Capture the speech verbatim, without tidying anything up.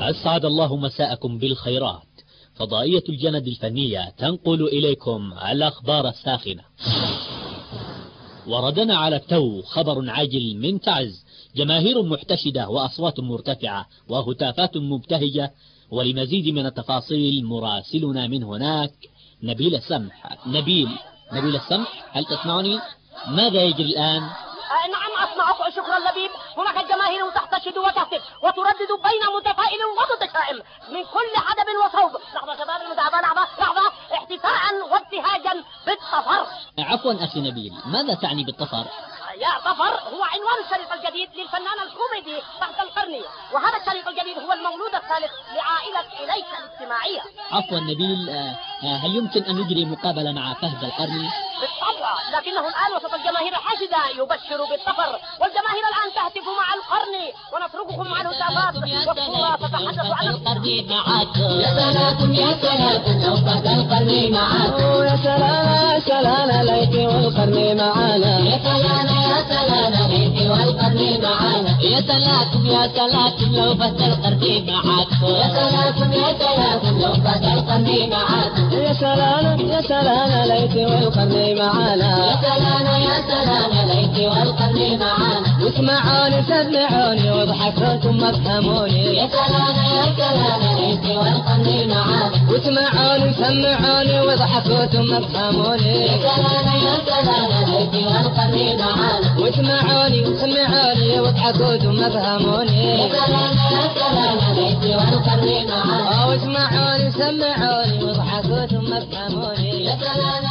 أسعد الله مساءكم بالخيرات. فضائية الجند الفنية تنقل إليكم الأخبار الساخنة. وردنا على التو خبر عاجل من تعز، جماهير محتشدة وأصوات مرتفعة وهتافات مبتهجة. ولمزيد من التفاصيل مراسلنا من هناك نبيل السمح. نبيل نبيل السمح، هل تسمعني؟ ماذا يجري الآن؟ نعم أسمعك، شكرا لبيب. هناك الجماهير تحتشد وتهتف وتردد بين متفائل ومتشائم من كل حدب وصوب. لحظة شباب المتابعة، لحظة لحظة احتفاء وابتهاجا بالطفر. عفوا أخي نبيل، ماذا تعني بالطفر؟ يا طفر هو عنوان الشريط الجديد للفنان الكوميدي تحت القرني، وهذا الشريط الجديد هو المولود الثالث لعائلة إليك الاجتماعية. عفوا نبيل، هل يمكن أن نجري مقابلة مع فهد القرني؟ بالطبع، لكنه الآن وسط الجماهير الحاشدة يبشر بالطفر، والجماهير الآن تهتف مع القرني، ونترككم مع الهتافات والصورة تتحدث عن القرني معاكم. يا سلام يا سلام لو فهد القرني معاكم. يا سلام يا سلام ليتي والقرني معانا. يا سلام يا سلام ليتي والقرني معانا. يا سلام يا سلام لو فهد القرني معاكم. يا سلام يا سلام لو فهد القرني معاكم. يا سلام يا سلام ليتي والقرني معانا. يا سلام يا سلام ليتي والقرني معانا. واسمعوني سمعوني واضحكوا ثم افهموني. يا سلام يا سلام ليتي والقرني معانا. واسمعوني سمعوني واضحكوا ثم افهموني. يا سلام يا سلام ليتي والقرني معانا. واسمعوني سمعوني واضحكوا ثم افهموني. يا سلام يا سلام ليتي والقرني معانا. واسمعوني سمعوني واضحكوا ثم افهموني. يا سلام